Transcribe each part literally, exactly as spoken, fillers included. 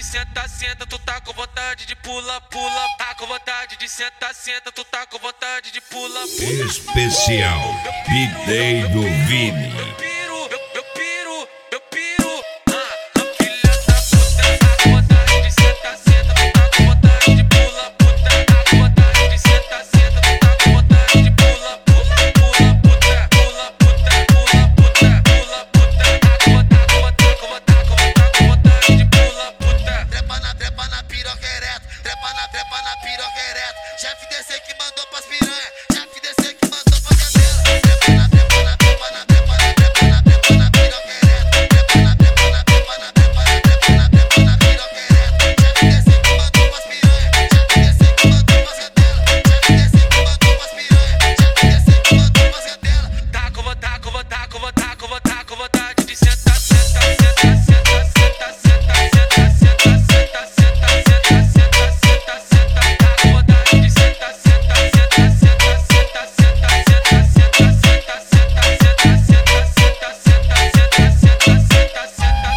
de sentar, senta, tu tá com vontade de pula, pula. Tá com vontade de sentar, senta, tu tá com vontade de pula, pula. Especial Big Day do Vini. Eu piro, eu, eu piro, eu piro. Ah, a filha da puta tá com vontade de sentar, senta, tu tá com vontade de pula, puta. Tá com vontade de sentar, senta, tu tá com vontade de pula, pula, pula, puta, pula, puta, pula, puta, pula, puta. Tá com vontade, com vontade, com vontade, com vontade, com vontade de pula, puta. Trepa na, trepa na piroca ereto, trepa na, trepa na piroca ereto. Chefe descer que mandou pras piranha, chefe descer que mandou pra cadela. Trepa na, trepa na, trepa na, trepa na, trepa na, trepa na piroca ereto. Trepa na, trepa na, trepa na, trepa na, trepa na, trepa na piroca ereto. Chefe descer que mandou pras piranha, chefe descer que mandou pras cadela. Chefe descer que mandou pras piranha, chefe descer que mandou pras cadela. Tá com vontade, com vontade, com vontade, com vontade, com vontade de sentar, sentar, sentar, sentar, sentar, sentar, sentar, sentar, sentar, sentar, sentar, sentar, sentar, sentar. Tá com vontade de sentar, sentar, sentar, sentar, sentar, sentar, sentar, sentar, sentar, sentar, sentar, sentar, sentar, sentar, sentar, sentar, sentar.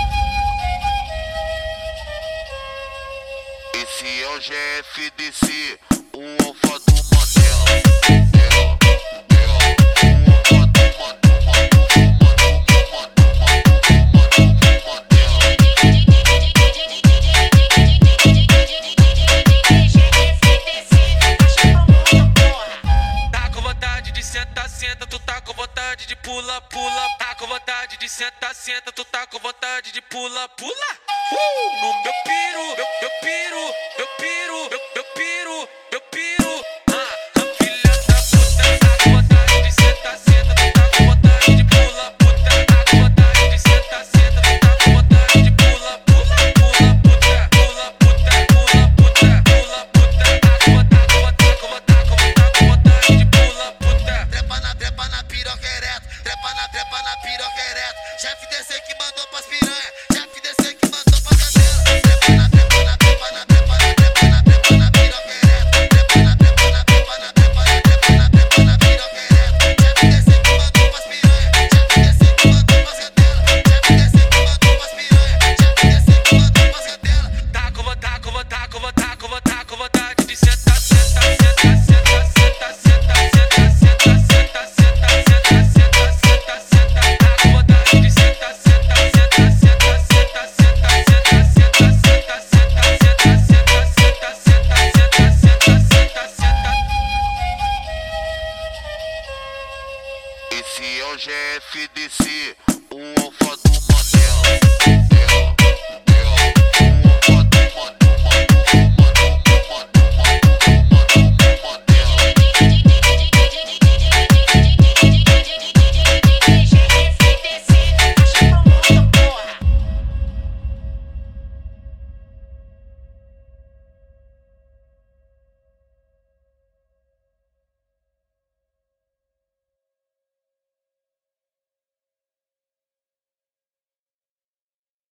Esse é o G F D C, o alfa do Mandela. Tá com vontade de sentar, senta, tu tá com vontade de pula, pula. Tá com vontade de sentar, senta, tu tá com vontade de pula, pula. Uh, no meu piro, meu